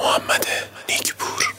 محمد نیکپور.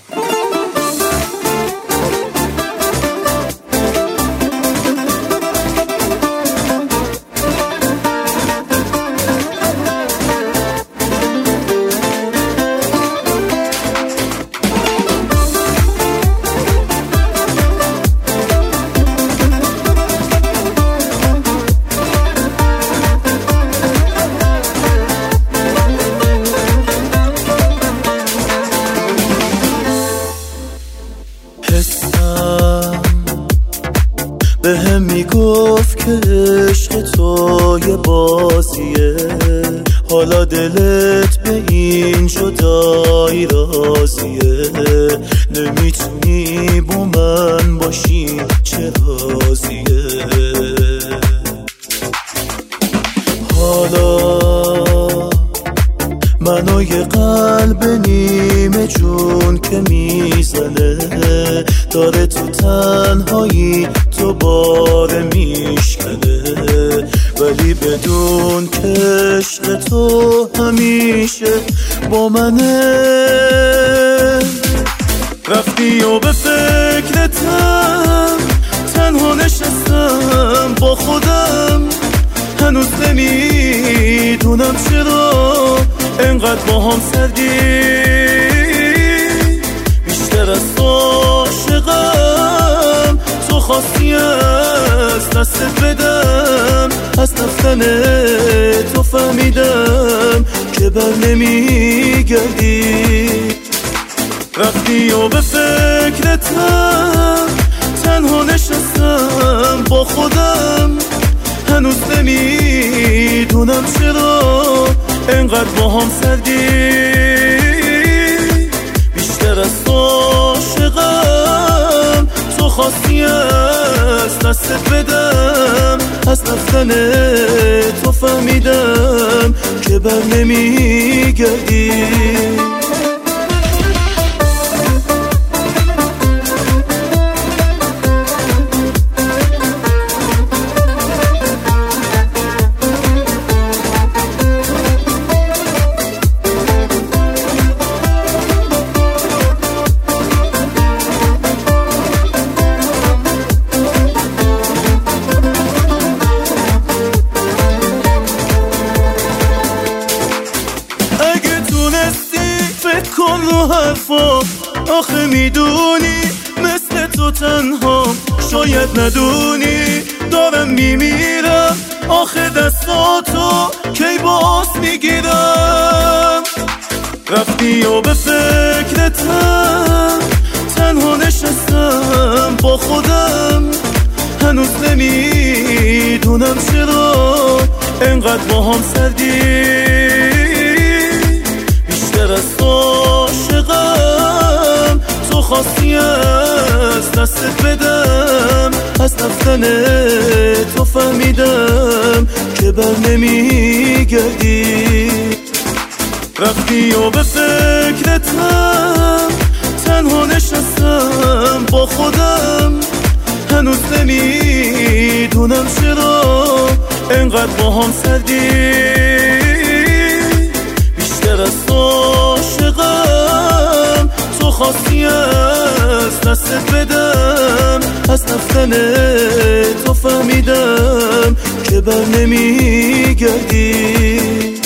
حسم بهم میگفت که عشق تو یه بازیه، حالا دلت به این جدایی راضیه، نمیتونی با من باشی چه راضیه. حالا منو یه قلب نیمه جون که میزنه، داره تو تنهایی تو باره میشکنه، ولی بدون که عشق تو همیشه با منه. رفتی و به فکرتم تنها نشستم با خودم، هنوز نمیدونم چرا انقدر با هم سردی، بیشتر از عاشقم تو خواستی از دستت بدم، از رفتن تو فهمیدم که بر نمیگردی. رفتی و به فکرتم تنها نشستم با خودم، هنوز نمیدونم چرا انقدر با هم سردی، بیشتر از عاشقم تو خواستی از دستت بدم، از رفتن تو فهمیدم که بر نمیگردی. فکر کن رو حرفا، آخه میدونی مثل تو تنها شاید ندونی دارم میمیرم، آخه دستاتو کی باز میگیرم. رفتی و به فکرتم تنها نشستم با خودم، هنوز نمیدونم چرا انقدر با هم سردی، بیشتر از عاشقم تو خواستی از دستت بدم، از رفتن تو فهمیدم که بر نمیگردی. رفتی و به فکرتم تنها نشستم با خودم، هنوز نمیدونم چرا انقدر با هم سردی، بیشتر از عاشقم تو خواستی از دستت بدم، از رفتن تو فهمیدم که بر نمیگردی.